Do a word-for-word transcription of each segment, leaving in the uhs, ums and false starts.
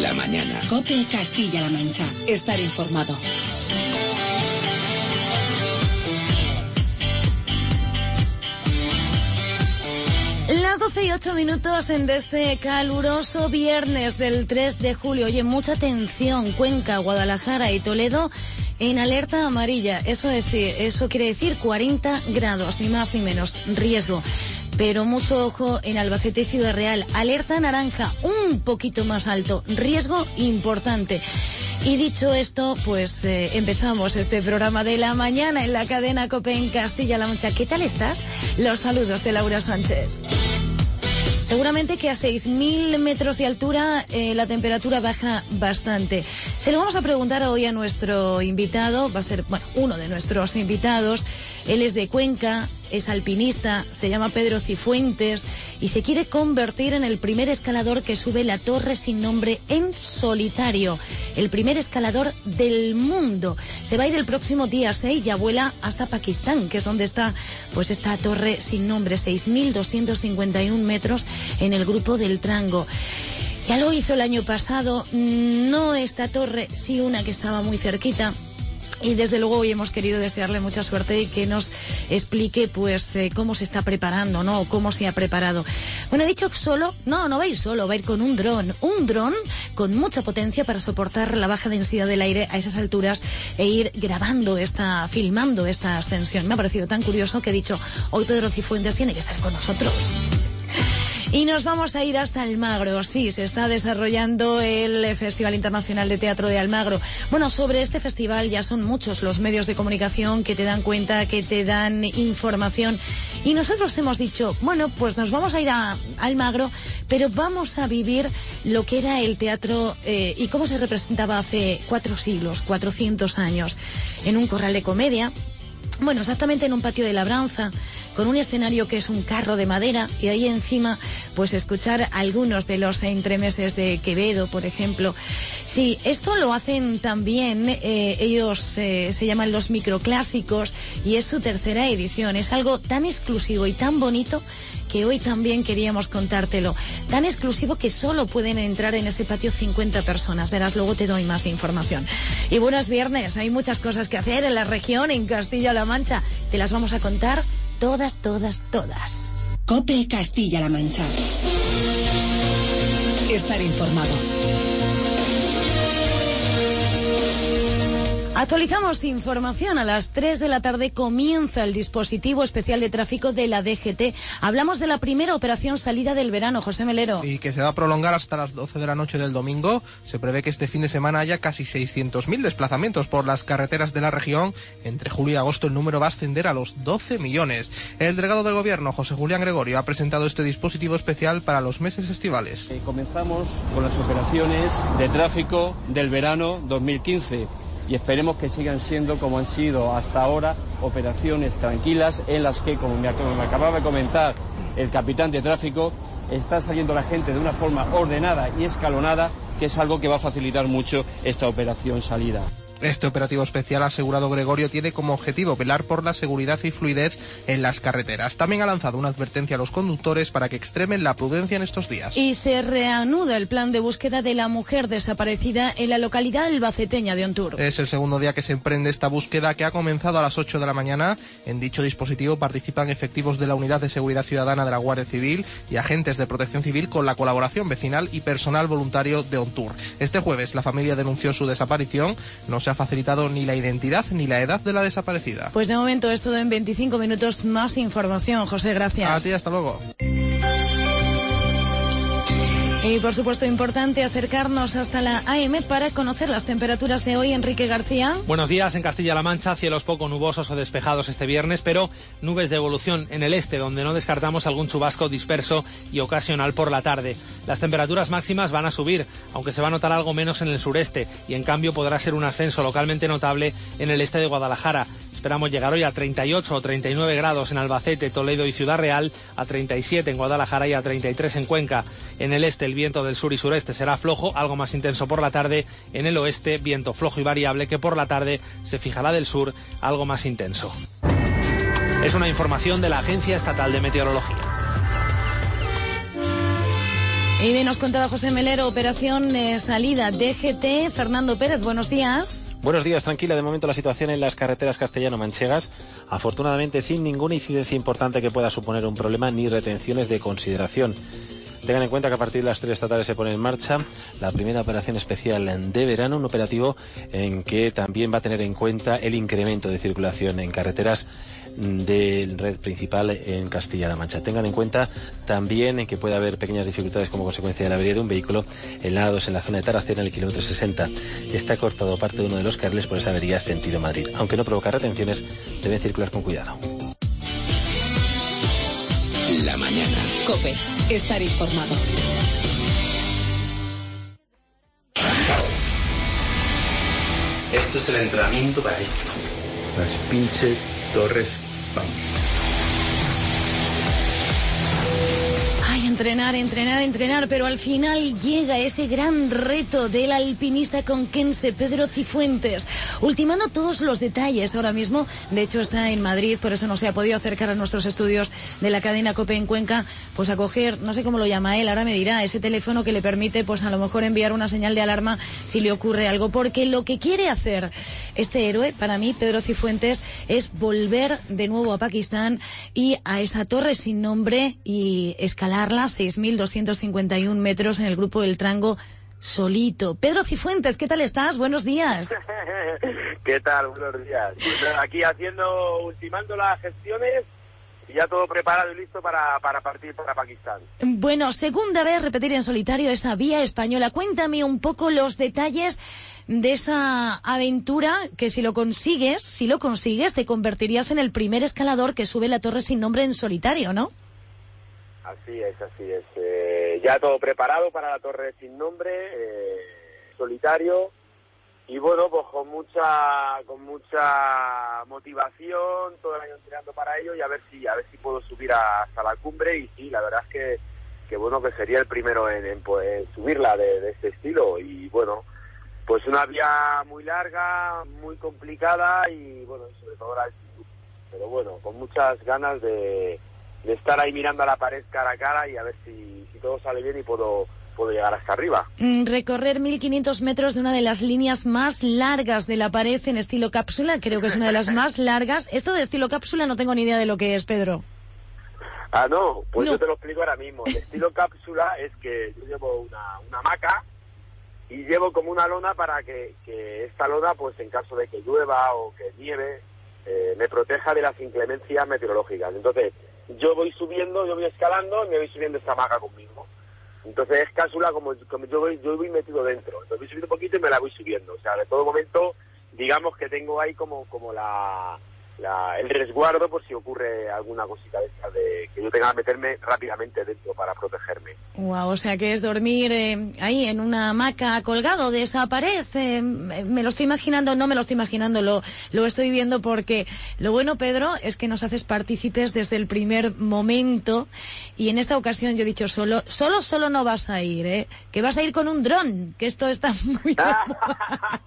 la mañana. COPE Castilla-La Mancha. Estar informado. Las doce y ocho minutos en de este caluroso viernes del tres de julio. Oye, mucha atención, Cuenca, Guadalajara y Toledo en alerta amarilla. Eso, decir, eso quiere decir cuarenta grados, ni más ni menos, riesgo. Pero mucho ojo en Albacete y Ciudad Real. Alerta naranja, un poquito más alto, riesgo importante. Y dicho esto, pues eh, empezamos este programa de la mañana en la cadena COPE en Castilla-La Mancha. ¿Qué tal estás? Los saludos de Laura Sánchez. Seguramente que a seis mil metros de altura eh, la temperatura baja bastante. Se lo vamos a preguntar hoy a nuestro invitado, va a ser, bueno, uno de nuestros invitados. Él es de Cuenca, es alpinista, se llama Pedro Cifuentes y se quiere convertir en el primer escalador que sube la torre sin nombre en solitario. El primer escalador del mundo. Se va a ir el próximo día seis y vuela hasta Pakistán, que es donde está pues esta torre sin nombre, seis mil doscientos cincuenta y uno metros en el grupo del Trango. Ya lo hizo el año pasado, no esta torre, sí una que estaba muy cerquita. Y desde luego hoy hemos querido desearle mucha suerte y que nos explique pues eh, cómo se está preparando, ¿no? O cómo se ha preparado. Bueno, he dicho solo, no, no va a ir solo, va a ir con un dron. Un dron con mucha potencia para soportar la baja densidad del aire a esas alturas e ir grabando esta, filmando esta ascensión. Me ha parecido tan curioso que he dicho, hoy Pedro Cifuentes tiene que estar con nosotros. Y nos vamos a ir hasta Almagro. Sí, se está desarrollando el Festival Internacional de Teatro de Almagro. Bueno, sobre este festival ya son muchos los medios de comunicación que te dan cuenta, que te dan información. Y nosotros hemos dicho, bueno, pues nos vamos a ir a Almagro, pero vamos a vivir lo que era el teatro eh, y cómo se representaba hace cuatro siglos, cuatrocientos años, en un corral de comedia. Bueno, exactamente en un patio de labranza, con un escenario que es un carro de madera, y ahí encima, pues escuchar algunos de los entremeses de Quevedo, por ejemplo. Sí, esto lo hacen también, eh, ellos eh, se llaman los microclásicos, y es su tercera edición. Es algo tan exclusivo y tan bonito que hoy también queríamos contártelo. Tan exclusivo que solo pueden entrar en ese patio cincuenta personas. Verás, luego te doy más información. Y buenos viernes, hay muchas cosas que hacer en la región, en Castilla-La Mancha. Te las vamos a contar todas, todas, todas. COPE Castilla-La Mancha. Estar informado. Actualizamos información. A las tres de la tarde comienza el dispositivo especial de tráfico de la D G T. Hablamos de la primera operación salida del verano, José Melero. Y que se va a prolongar hasta las doce de la noche del domingo. Se prevé que este fin de semana haya casi seiscientos mil desplazamientos por las carreteras de la región. Entre julio y agosto el número va a ascender a los doce millones. El delegado del Gobierno, José Julián Gregorio, ha presentado este dispositivo especial para los meses estivales. Eh, comenzamos con las operaciones de tráfico del verano dos mil quince. Y esperemos que sigan siendo, como han sido hasta ahora, operaciones tranquilas en las que, como me acababa de comentar el capitán de tráfico, está saliendo la gente de una forma ordenada y escalonada, que es algo que va a facilitar mucho esta operación salida. Este operativo especial, ha asegurado Gregorio, tiene como objetivo velar por la seguridad y fluidez en las carreteras. También ha lanzado una advertencia a los conductores para que extremen la prudencia en estos días. Y se reanuda el plan de búsqueda de la mujer desaparecida en la localidad albaceteña de Ontur. Es el segundo día que se emprende esta búsqueda, que ha comenzado a las ocho de la mañana. En dicho dispositivo participan efectivos de la Unidad de Seguridad Ciudadana de la Guardia Civil y agentes de Protección Civil con la colaboración vecinal y personal voluntario de Ontur. Este jueves la familia denunció su desaparición. No se ha facilitado ni la identidad ni la edad de la desaparecida. Pues de momento es todo. En veinticinco minutos más información. José, gracias. A ti, hasta luego. Y por supuesto importante acercarnos hasta la A M para conocer las temperaturas de hoy. Enrique García. Buenos días. En Castilla-La Mancha, cielos poco nubosos o despejados este viernes, pero nubes de evolución en el este, donde no descartamos algún chubasco disperso y ocasional por la tarde. Las temperaturas máximas van a subir, aunque se va a notar algo menos en el sureste, y en cambio podrá ser un ascenso localmente notable en el este de Guadalajara. Esperamos llegar hoy a treinta y ocho o treinta y nueve grados en Albacete, Toledo y Ciudad Real, a treinta y siete en Guadalajara y a treinta y tres en Cuenca. En el este el viento del sur y sureste será flojo, algo más intenso por la tarde. En el oeste, viento flojo y variable, que por la tarde se fijará del sur, algo más intenso. Es una información de la Agencia Estatal de Meteorología. Y bien, nos contaba José Melero, operación eh, salida D G T. Fernando Pérez, buenos días. Buenos días, tranquila de momento la situación en las carreteras castellano-manchegas, afortunadamente sin ninguna incidencia importante que pueda suponer un problema ni retenciones de consideración. Tengan en cuenta que a partir de las tres estatales se pone en marcha la primera operación especial de verano, un operativo en que también va a tener en cuenta el incremento de circulación en carreteras de red principal en Castilla-La Mancha. Tengan en cuenta también en que puede haber pequeñas dificultades como consecuencia de la avería de un vehículo en la A dos en la zona de Taracena, en el kilómetro sesenta. Está cortado parte de uno de los carriles por esa avería sentido Madrid. Aunque no provoca retenciones, deben circular con cuidado. La mañana. COPE. Estar informado. Esto es el entrenamiento para esto. Las pinche torres. Vamos. Ay, entrenar, entrenar, entrenar, pero al final llega ese gran reto del alpinista conquense Pedro Cifuentes, ultimando todos los detalles ahora mismo. De hecho está en Madrid, por eso no se ha podido acercar a nuestros estudios de la cadena COPE en Cuenca, pues a coger, no sé cómo lo llama él, ahora me dirá, ese teléfono que le permite pues a lo mejor enviar una señal de alarma si le ocurre algo, porque lo que quiere hacer este héroe, para mí, Pedro Cifuentes, es volver de nuevo a Pakistán y a esa torre sin nombre y escalarla, seis mil doscientos cincuenta y uno metros en el grupo del Trango, solito. Pedro Cifuentes, ¿qué tal estás? Buenos días. ¿Qué tal? Buenos días. Aquí haciendo, ultimando las gestiones y ya todo preparado y listo para, para partir para Pakistán. Bueno, segunda vez repetir en solitario esa vía española. Cuéntame un poco los detalles de esa aventura que si lo consigues, si lo consigues, te convertirías en el primer escalador que sube la torre sin nombre en solitario, ¿no? Así es, así es. Eh, ya todo preparado para la torre sin nombre, eh, solitario, y bueno, pues con mucha, con mucha motivación, todo el año entrenando para ello y a ver si, a ver si puedo subir a, hasta la cumbre. Y sí, la verdad es que, que bueno, que sería el primero en, en, pues, en subirla de, de este estilo. Y bueno, pues una vía muy larga, muy complicada y bueno, sobre todo la altitud. Pero bueno, con muchas ganas de de estar ahí mirando a la pared cara a cara y a ver si, si todo sale bien y puedo, puedo llegar hasta arriba. Recorrer mil quinientos metros de una de las líneas más largas de la pared en estilo cápsula, creo que es una de las más largas. Esto de estilo cápsula no tengo ni idea de lo que es, Pedro. Ah, no, pues no. Yo te lo explico ahora mismo. El estilo cápsula es que yo llevo una, una hamaca y llevo como una lona para que, que esta lona, pues en caso de que llueva o que nieve, eh, me proteja de las inclemencias meteorológicas. Entonces, yo voy subiendo, yo voy escalando y me voy subiendo esta hamaca conmigo. Entonces es cápsula como, como yo voy yo voy metido dentro. Entonces voy subiendo un poquito y me la voy subiendo. O sea, de todo momento, digamos que tengo ahí como como la, la el resguardo por si ocurre alguna cosita de esta, de que yo tenga que meterme rápidamente dentro para protegerme. Wow, o sea que es dormir eh, ahí en una hamaca colgado de esa pared. Eh, me lo estoy imaginando, no me lo estoy imaginando, lo, lo estoy viendo, porque lo bueno, Pedro, es que nos haces partícipes desde el primer momento. Y en esta ocasión yo he dicho solo, solo, solo no vas a ir, ¿eh? Que vas a ir con un dron, que esto está muy de moda.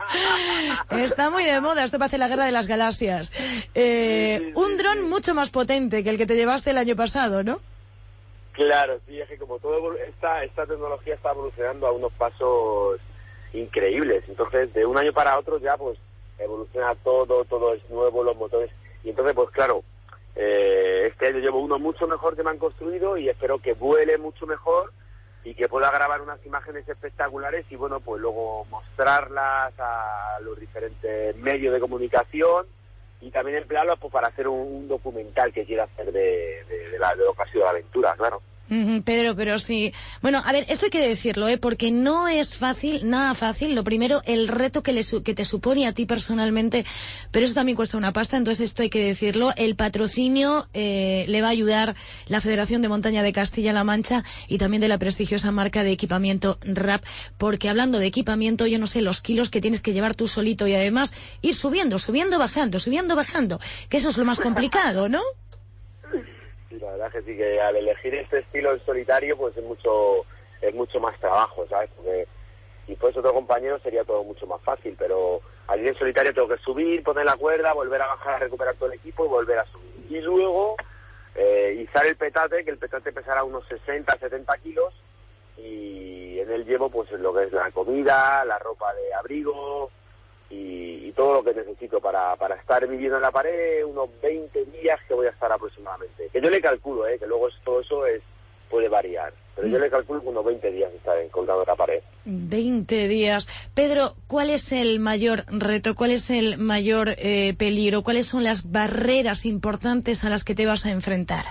Está muy de moda, esto parece la guerra de las galaxias. Eh, un dron mucho más potente que el que te llevaste el año pasado, ¿no? Claro, sí, es que como todo esta, esta tecnología está evolucionando a unos pasos increíbles, entonces de un año para otro ya pues evoluciona todo, todo es nuevo, los motores, y entonces pues claro, eh, este año llevo uno mucho mejor que me han construido y espero que vuele mucho mejor y que pueda grabar unas imágenes espectaculares y bueno, pues luego mostrarlas a los diferentes medios de comunicación y también emplearlos pues para hacer un, un documental que quiera hacer de, de, de, la, de lo que ha sido la aventura, claro. Uh-huh, Pedro, pero sí. Bueno, a ver, esto hay que decirlo, ¿eh? Porque no es fácil, nada fácil. Lo primero, el reto que, le su- que te supone a ti personalmente, pero eso también cuesta una pasta, entonces esto hay que decirlo. El patrocinio eh, le va a ayudar la Federación de Montaña de Castilla-La Mancha y también de la prestigiosa marca de equipamiento R A P, porque hablando de equipamiento, yo no sé los kilos que tienes que llevar tú solito y además ir subiendo, subiendo, bajando, subiendo, bajando, que eso es lo más complicado, ¿no? Sí, la verdad que sí, que al elegir este estilo en solitario pues es mucho es mucho más trabajo, ¿sabes? Porque si fuese otro compañero sería todo mucho más fácil, pero al ir en solitario tengo que subir, poner la cuerda, volver a bajar a recuperar todo el equipo y volver a subir. Y luego eh, izar el petate, que el petate pesará unos sesenta, setenta kilos, y en él llevo pues lo que es la comida, la ropa de abrigo y, y todo lo que necesito para, para estar viviendo en la pared unos veinte días que voy a estar aproximadamente. Que yo le calculo, ¿eh? Que luego es, todo eso es puede variar, pero yo le calculo unos veinte días estar colgado en la pared. veinte días. Pedro, ¿cuál es el mayor reto? ¿Cuál es el mayor eh, peligro? ¿Cuáles son las barreras importantes a las que te vas a enfrentar?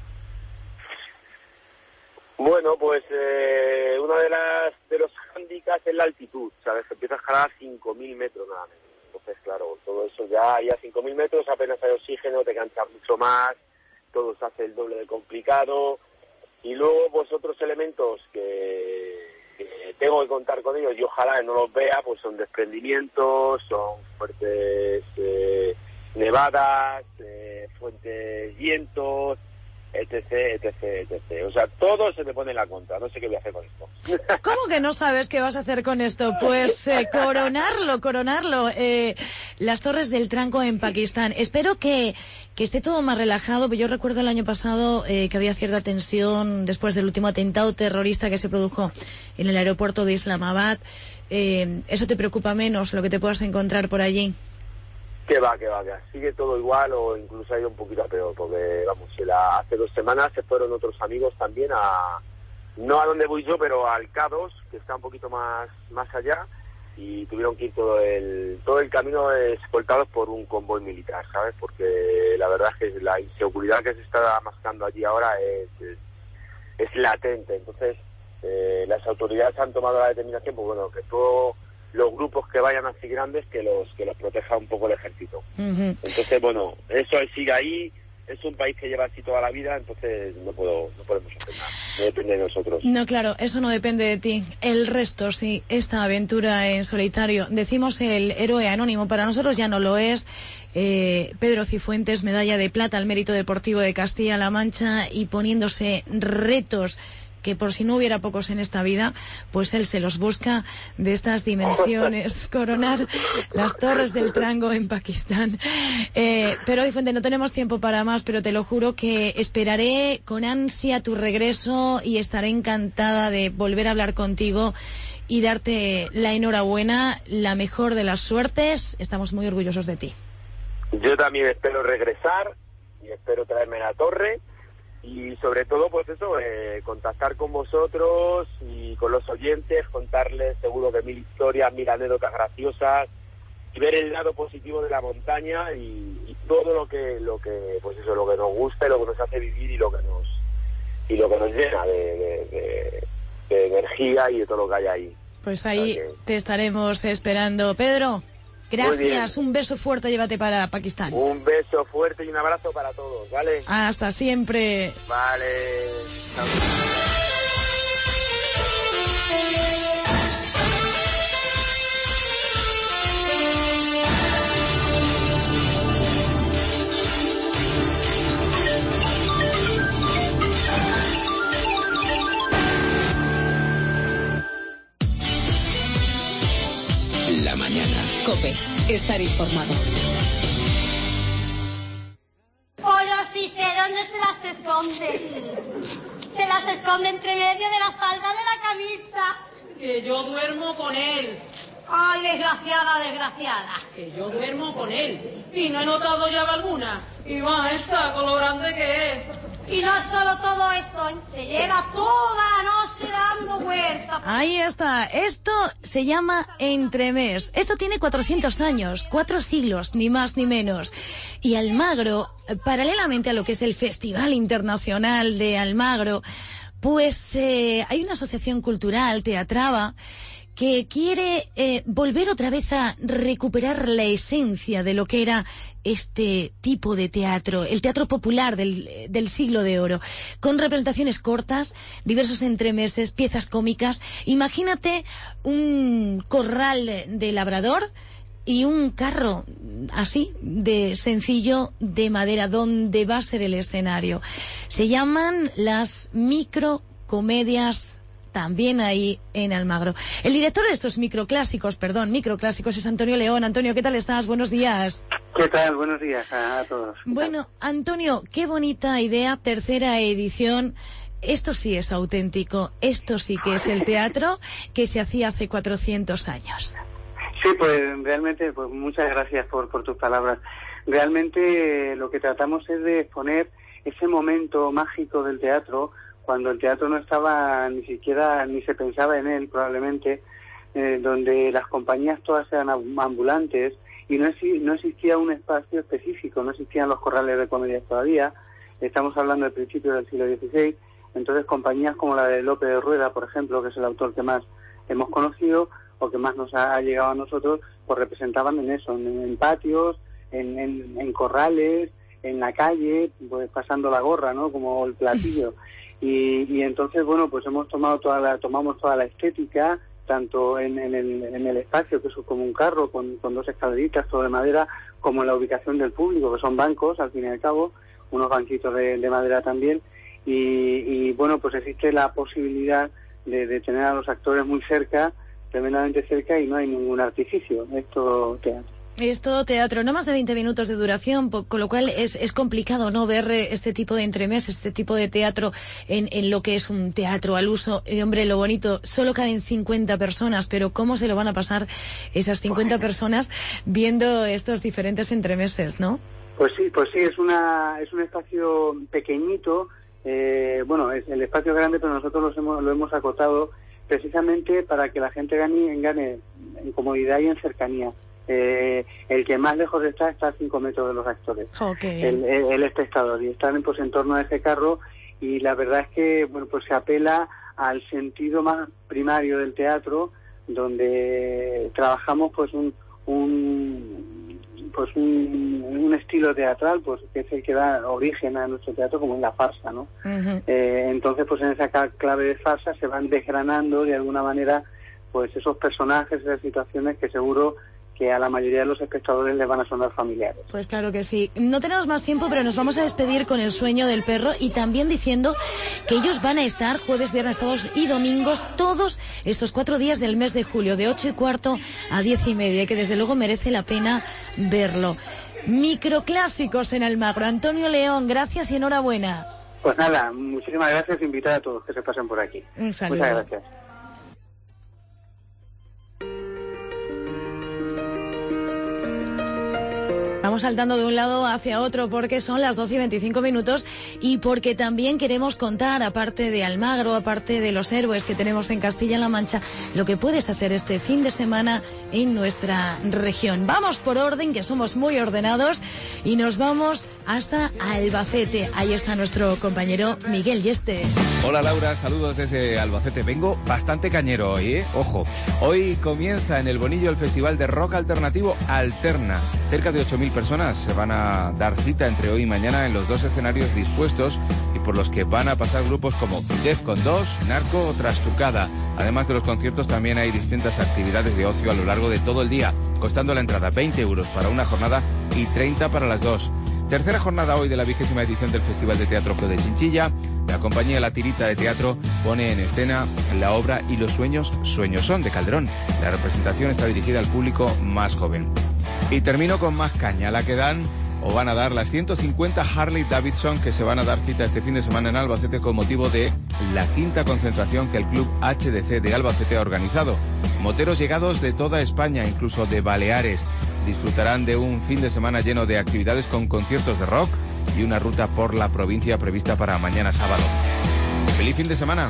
Bueno, pues eh, una de las de los hándicaps es la altitud, ¿sabes? Que empiezas a escalar a cinco mil metros nada menos. Entonces, claro, todo eso ya, ya a cinco mil metros apenas hay oxígeno, te cansas mucho más, todo se hace el doble de complicado. Y luego, pues otros elementos que, que tengo que contar con ellos y ojalá no los vea, pues son desprendimientos, son fuertes eh, nevadas, eh, fuertes vientos, etc, etc, etcétera. O sea, todo se me pone en la contra. No sé qué voy a hacer con esto. ¿Cómo que no sabes qué vas a hacer con esto? Pues eh, coronarlo, coronarlo. Eh, las Torres del Tranco en Pakistán. Espero que, que esté todo más relajado. Yo recuerdo el año pasado eh, que había cierta tensión después del último atentado terrorista que se produjo en el aeropuerto de Islamabad. Eh, ¿Eso te preocupa menos, lo que te puedas encontrar por allí? Que va, que va, que sigue todo igual o incluso ha ido un poquito peor, porque vamos, la, hace dos semanas se fueron otros amigos también a, no a donde voy yo, pero al K dos, que está un poquito más más allá, y tuvieron que ir todo el todo el camino escoltados por un convoy militar, ¿sabes? Porque la verdad es que la inseguridad que se está mascando allí ahora es, es, es latente, entonces eh, las autoridades han tomado la determinación, pues bueno, que todo los grupos que vayan así grandes que los que los proteja un poco el ejército. Uh-huh. Entonces, bueno, eso sigue ahí, es un país que lleva así toda la vida, entonces no puedo no podemos hacer nada, no depende de nosotros. No, claro, eso no depende de ti. El resto, sí, esta aventura en solitario. Decimos el héroe anónimo, para nosotros ya no lo es. Eh, Pedro Cifuentes, medalla de plata al mérito deportivo de Castilla-La Mancha y poniéndose retos que por si no hubiera pocos en esta vida, pues él se los busca de estas dimensiones, coronar las Torres del Tranco en Pakistán. Eh, pero Cifuentes, no tenemos tiempo para más, pero te lo juro que esperaré con ansia tu regreso y estaré encantada de volver a hablar contigo y darte la enhorabuena, la mejor de las suertes. Estamos muy orgullosos de ti. Yo también espero regresar y espero traerme la torre. Y sobre todo, pues eso, eh, contactar con vosotros y con los oyentes, contarles seguro que mil historias, mil anécdotas graciosas y ver el lado positivo de la montaña y, y todo lo que, lo que, pues eso, lo que nos gusta y lo que nos hace vivir y lo que nos y lo que nos llena de, de, de, de energía y de todo lo que hay ahí. Pues ahí o sea que... te estaremos esperando, Pedro. Gracias, un beso fuerte, llévate para Pakistán. Un beso fuerte y un abrazo para todos, ¿vale? Hasta siempre. Vale. Chao. La mañana. COPE. Estar informado. Oh, yo sí sé dónde se las esconde. Se las esconde entre medio de la falda de la camisa. Que yo duermo con él. Ay, desgraciada, desgraciada. Que yo duermo con él. Y no he notado llave alguna. Y más esta, con lo grande que es. Y no es solo todo esto, ¿eh? Se lleva toda la noche dando vueltas. Ahí está. Esto se llama entremés. Esto tiene cuatrocientos años, cuatro siglos, ni más ni menos. Y Almagro, paralelamente a lo que es el Festival Internacional de Almagro, pues eh, hay una asociación cultural, Teatrava, que quiere eh, volver otra vez a recuperar la esencia de lo que era este tipo de teatro, el teatro popular del, del siglo de oro, con representaciones cortas, diversos entremeses, piezas cómicas. Imagínate un corral de labrador y un carro así, de sencillo, de madera, donde va a ser el escenario. Se llaman las microcomedias, también ahí en Almagro. El director de estos microclásicos, perdón, microclásicos es Antonio León. Antonio, ¿qué tal estás? Buenos días. ¿Qué tal? Buenos días a, a todos. Bueno, Antonio, qué bonita idea, tercera edición. esto sí es auténtico, esto sí que es el teatro que se hacía hace cuatrocientos años. Sí, pues realmente, pues muchas gracias por, por tus palabras. Realmente eh, lo que tratamos es de exponer ese momento mágico del teatro, cuando el teatro no estaba ni siquiera, ni se pensaba en él probablemente, eh, donde las compañías todas eran ambulantes y no, exi- no existía un espacio específico, no existían los corrales de comedia todavía, estamos hablando del principio del siglo dieciséis, entonces compañías como la de Lope de Rueda, por ejemplo, que es el autor que más hemos conocido o que más nos ha, ha llegado a nosotros, pues representaban en eso, en, en patios, en, en, en corrales, en la calle, pues pasando la gorra, ¿no? Como el platillo. Y, y entonces, bueno, pues hemos tomado toda la, tomamos toda la estética, tanto en, en, el, en el espacio, que es como un carro con, con dos escaleritas, todo de madera, como en la ubicación del público, que son bancos, al fin y al cabo, unos banquitos de, de madera también. Y, y bueno, pues existe la posibilidad de, de tener a los actores muy cerca, tremendamente cerca, y no hay ningún artificio, es todo teatro. Es todo teatro, no más de veinte minutos de duración, con lo cual es, es complicado no ver este tipo de entremés, este tipo de teatro en, en lo que es un teatro al uso. Y hombre, lo bonito, solo caben cincuenta personas, pero ¿cómo se lo van a pasar esas cincuenta personas viendo estos diferentes entremeses, no? Pues sí, pues sí, es una es un espacio pequeñito, eh, bueno, es, el espacio es grande, pero nosotros los hemos, lo hemos acotado precisamente para que la gente gane, gane en comodidad y en cercanía. Eh, el que más lejos está está a cinco metros de los actores, okay. el, el, el espectador, y están pues en torno a ese carro, y la verdad es que bueno, pues se apela al sentido más primario del teatro, donde trabajamos pues un, un pues un, un estilo teatral, pues que es el que da origen a nuestro teatro, como en la farsa, ¿no? Uh-huh. Eh, entonces pues en esa clave de farsa se van desgranando de alguna manera pues esos personajes, esas situaciones que seguro que a la mayoría de los espectadores les van a sonar familiares. Pues claro que sí. No tenemos más tiempo, pero nos vamos a despedir con El sueño del perro, y también diciendo que ellos van a estar jueves, viernes, sábados y domingos todos estos cuatro días del mes de julio, de ocho y cuarto a diez y media, y que desde luego merece la pena verlo. Microclásicos en Almagro. Antonio León, gracias y enhorabuena. Pues nada, muchísimas gracias, invitar a todos que se pasen por aquí. Un saludo. Muchas gracias. Vamos saltando de un lado hacia otro porque son las doce y veinticinco minutos, y porque también queremos contar, aparte de Almagro, aparte de los héroes que tenemos en Castilla-La Mancha, lo que puedes hacer este fin de semana en nuestra región. Vamos por orden, que somos muy ordenados, y nos vamos hasta Albacete. Ahí está nuestro compañero Miguel Yeste. Hola Laura, saludos desde Albacete. Vengo bastante cañero hoy, ¿eh? Ojo, hoy comienza en el Bonillo el Festival de Rock Alternativo Alterna. Cerca de ocho mil personas se van a dar cita entre hoy y mañana en los dos escenarios dispuestos, y por los que van a pasar grupos como Defcon dos, Narco o Trastucada. Además de los conciertos, también hay distintas actividades de ocio a lo largo de todo el día, costando la entrada veinte euros para una jornada y treinta para las dos. Tercera jornada hoy de la vigésima edición del Festival de Teatro Pro de Chinchilla. La compañía La Tirita de Teatro pone en escena la obra Y los sueños, sueños son, de Calderón. La representación está dirigida al público más joven. Y termino con más caña, la que dan o van a dar las ciento cincuenta Harley Davidson que se van a dar cita este fin de semana en Albacete con motivo de la quinta concentración que el Club H D C de Albacete ha organizado. Moteros llegados de toda España, incluso de Baleares, disfrutarán de un fin de semana lleno de actividades con conciertos de rock y una ruta por la provincia prevista para mañana sábado. ¡Feliz fin de semana!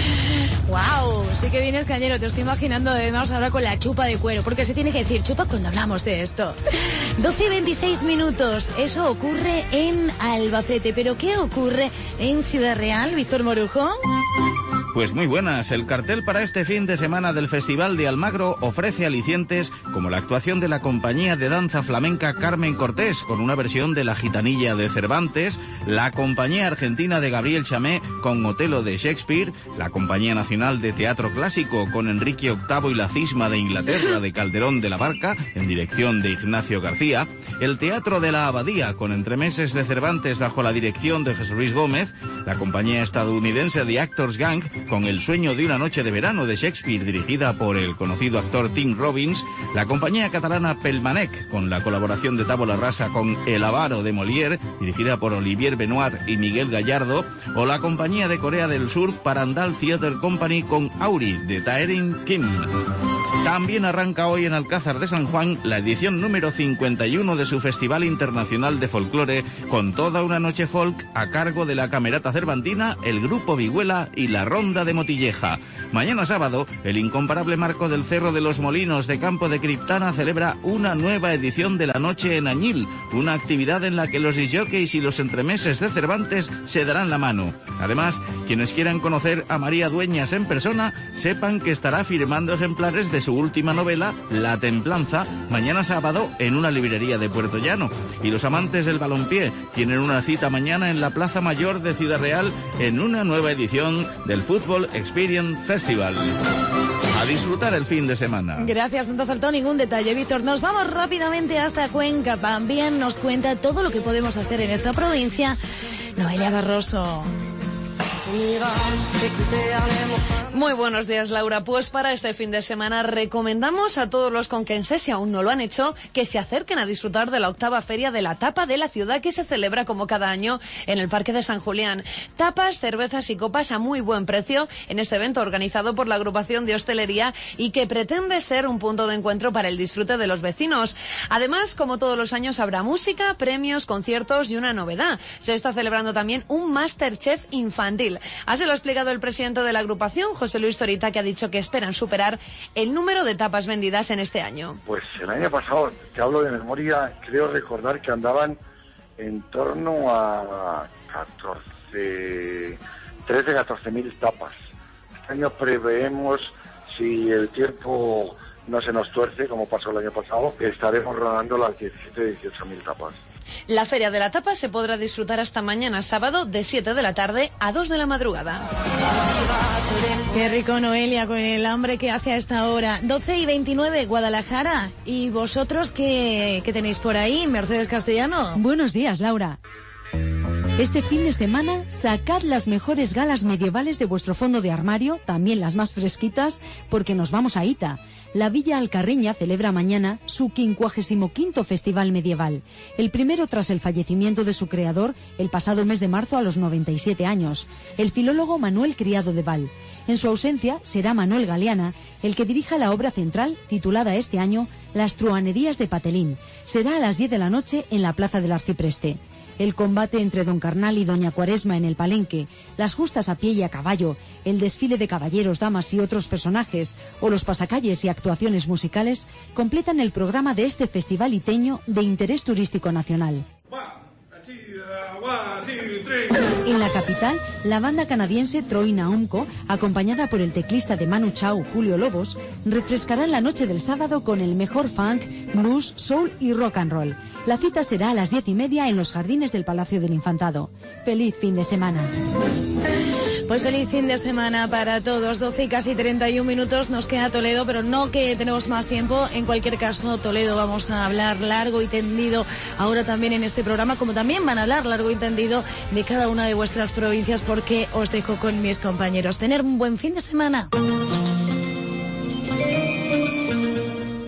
¡Wow! Sí que vienes cañero, te estoy imaginando además ahora con la chupa de cuero, porque se tiene que decir chupa cuando hablamos de esto. doce y veintiséis minutos, eso ocurre en Albacete, pero ¿qué ocurre en Ciudad Real, Víctor Morujo? Pues muy buenas, el cartel para este fin de semana del Festival de Almagro ofrece alicientes como la actuación de la compañía de danza flamenca Carmen Cortés con una versión de La Gitanilla de Cervantes, la compañía argentina de Gabriel Chamé con Otelo de Shakespeare, la compañía nacional de teatro clásico con Enrique octavo y la Cisma de Inglaterra de Calderón de la Barca en dirección de Ignacio García, el Teatro de la Abadía con Entremeses de Cervantes bajo la dirección de José Luis Gómez, la compañía estadounidense The Actors Gang con El sueño de una noche de verano de Shakespeare, dirigida por el conocido actor Tim Robbins, la compañía catalana Pelmanec, con la colaboración de Tabula Rasa con El avaro de Molière, dirigida por Olivier Benoit y Miguel Gallardo, o la compañía de Corea del Sur Parandal Theatre Company con Auri de Taerin Kim. También arranca hoy en Alcázar de San Juan la edición número cincuenta y uno de su Festival Internacional de Folclore, con toda una noche folk a cargo de la Camerata Cervantina, el Grupo Vihuela y la Ronda de Motilleja. Mañana sábado, el incomparable marco del Cerro de los Molinos de Campo de Criptana celebra una nueva edición de la Noche en Añil, una actividad en la que los disjockeys y los entremeses de Cervantes se darán la mano. Además, quienes quieran conocer a María Dueñas en persona, sepan que estará firmando ejemplares de su última novela, La Templanza, mañana sábado en una librería de Puerto Llano. Y los amantes del balompié tienen una cita mañana en la Plaza Mayor de Ciudad Real en una nueva edición del Football Experience Festival. A disfrutar el fin de semana. Gracias, no te faltó ningún detalle, Víctor. Nos vamos rápidamente hasta Cuenca. También nos cuenta todo lo que podemos hacer en esta provincia Noelia Barroso. Muy buenos días, Laura. Pues para este fin de semana recomendamos a todos los conquenses, si aún no lo han hecho, que se acerquen a disfrutar de la octava feria de la tapa de la ciudad, que se celebra como cada año en el Parque de San Julián. Tapas, cervezas y copas a muy buen precio en este evento organizado por la agrupación de hostelería y que pretende ser un punto de encuentro para el disfrute de los vecinos. Además, como todos los años, habrá música, premios, conciertos y una novedad. Se está celebrando también un Masterchef infantil. Así lo ha explicado el presidente de la agrupación, José Luis Torita, que ha dicho que esperan superar el número de tapas vendidas en este año. Pues el año pasado, te hablo de memoria, creo recordar que andaban en torno a catorce, trece, catorce mil tapas. Este año preveemos, si el tiempo no se nos tuerce, como pasó el año pasado, estaremos rodando las diecisiete, dieciocho mil tapas. La Feria de la Tapa se podrá disfrutar hasta mañana sábado de siete de la tarde a dos de la madrugada. Qué rico, Noelia, con el hambre que hace a esta hora. doce y veintinueve, Guadalajara. ¿Y vosotros qué, qué tenéis por ahí, Mercedes Castellano? Buenos días, Laura. Este fin de semana, sacad las mejores galas medievales de vuestro fondo de armario, también las más fresquitas, porque nos vamos a Ita. La Villa Alcarreña celebra mañana su quincuagésimo quinto Festival Medieval, el primero tras el fallecimiento de su creador el pasado mes de marzo a los noventa y siete años, el filólogo Manuel Criado de Val. En su ausencia será Manuel Galeana el que dirija la obra central titulada este año Las Truhanerías de Patelín. Será a las diez de la noche en la Plaza del Arcipreste. El combate entre Don Carnal y Doña Cuaresma en el Palenque, las justas a pie y a caballo, el desfile de caballeros, damas y otros personajes, o los pasacalles y actuaciones musicales, completan el programa de este festival iteño de interés turístico nacional. En la capital, la banda canadiense Troy Naumco, acompañada por el teclista de Manu Chao, Julio Lobos, refrescarán la noche del sábado con el mejor funk, blues, soul y rock and roll. La cita será a las diez y media en los jardines del Palacio del Infantado. ¡Feliz fin de semana! Pues feliz fin de semana para todos. doce y casi treinta y un minutos. Nos queda Toledo, pero no que tenemos más tiempo. En cualquier caso, Toledo, vamos a hablar largo y tendido ahora también en este programa, como también van a hablar largo y tendido de cada una de vuestras provincias, porque os dejo con mis compañeros. Tener un buen fin de semana.